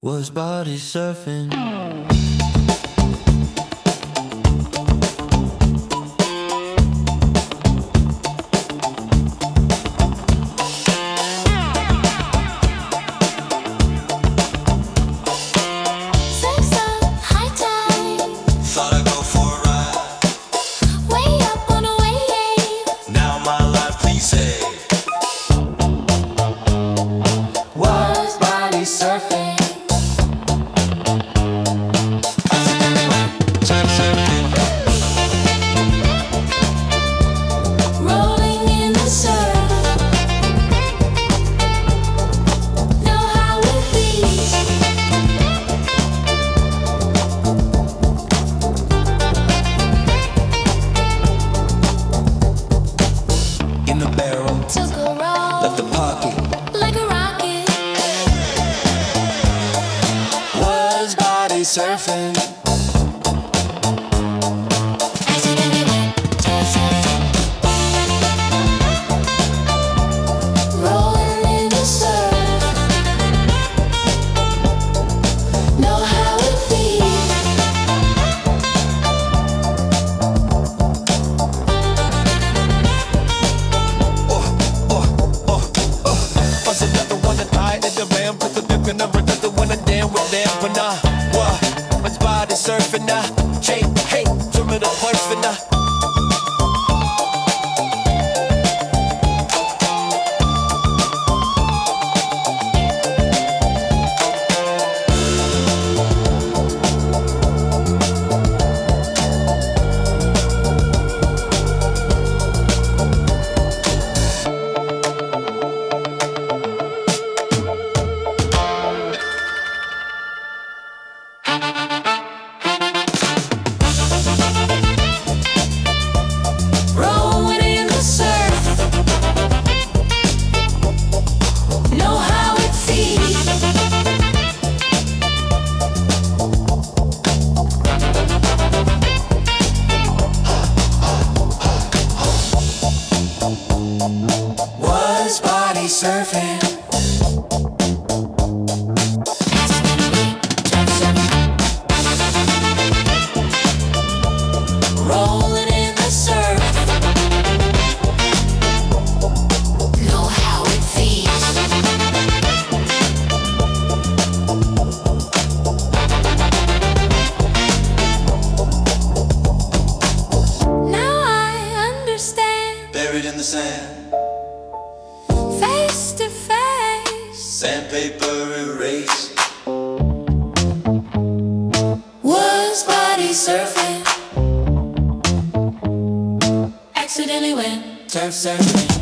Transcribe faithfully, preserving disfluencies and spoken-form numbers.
Was body surfing. Left the pocket like a rocket. Was body surfing. Rolling in the surf. Know how it feels. Bust another one to tie to the ram. Put the dip in the another one to damn with them. But nah, what? What's body surfing now? Chain, hey, trim it up, punch for now. Was body surfing. Rolling in the surf. Know how it feels. Now I understand. Buried in the sand. Face to face. Sandpaper erase. Was body surfing. Accidentally went turf surfing.